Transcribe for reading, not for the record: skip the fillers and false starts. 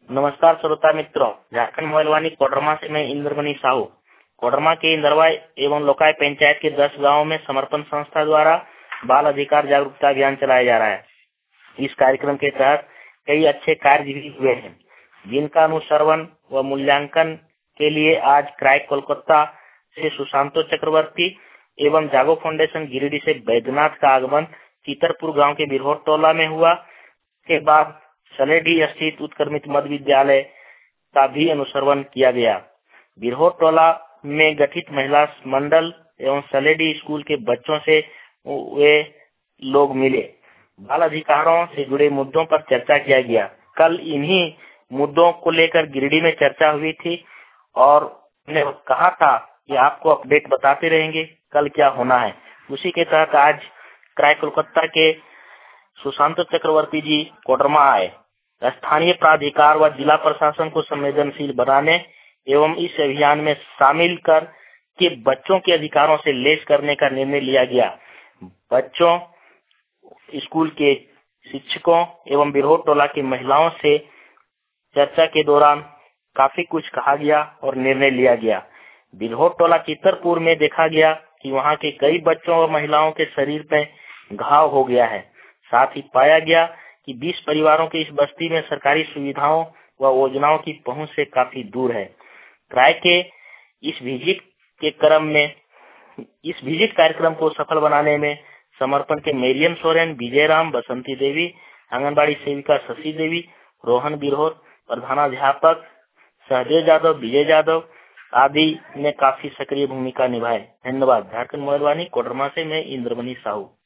नमस्कार श्रोता मित्रों, झारखंड मोबाइल कोडरमा से मैं इंद्रमणि साहू। कोडरमा के इंदरवा एवं लोकाय पंचायत के 10 गांवों में समर्पण संस्था द्वारा बाल अधिकार जागरूकता अभियान चलाया जा रहा है। इस कार्यक्रम के तहत कई अच्छे कार्य भी हुए हैं, जिनका अनुश्रवण व मूल्यांकन के लिए आज क्राई कोलकाता से सुशांतो चक्रवर्ती एवं जागो फाउंडेशन गिरिडीह से बैद्यनाथ का आगमन चितरपुर गांव के बिरहोर टोला में हुआ। के बाद सलेडीह स्थित उत्क्रमित मध्य विद्यालय का भी अनुश्रवण किया गया। बिरहोर टोला में गठित महिला मंडल एवं सलेडीह स्कूल के बच्चों से वे लोग मिले। बाल अधिकारों से जुड़े मुद्दों पर चर्चा किया गया। कल इन्हीं मुद्दों को लेकर गिरिडीह में चर्चा हुई थी और उन्होंने कहा था कि आपको अपडेट बताते रहेंगे कल क्या होना है। उसी के तहत आज क्राई कोलकाता के सुशांत चक्रवर्ती जी कोडरमा आए। स्थानीय प्राधिकार व जिला प्रशासन को संवेदनशील बनाने एवं इस अभियान में शामिल कर के बच्चों के अधिकारों से लैस करने का निर्णय लिया गया। बच्चों, स्कूल के शिक्षकों एवं बिरहोर टोला की महिलाओं से चर्चा के दौरान काफी कुछ कहा गया और निर्णय लिया गया। बिरहोर टोला चितरपुर में देखा गया कि वहां के कई बच्चों व महिलाओं के शरीर पे घाव हो गया है। साथ ही पाया गया कि 20 परिवारों के इस बस्ती में सरकारी सुविधाओं व योजनाओं की पहुंच से काफी दूर है। क्राई के इस विजिट कार्यक्रम को सफल बनाने में समर्पण के मेरियम सोरेन, विजय राम, बसंती देवी, आंगनबाड़ी सेविका शशि देवी, रोहन बिरहोर, प्रधानाध्यापक सहदेव यादव, विजय यादव आदि ने काफी सक्रिय भूमिका निभाई। धन्यवाद। झारखंड मोबाइल कोडरमा से मैं इंद्रमणि साहू।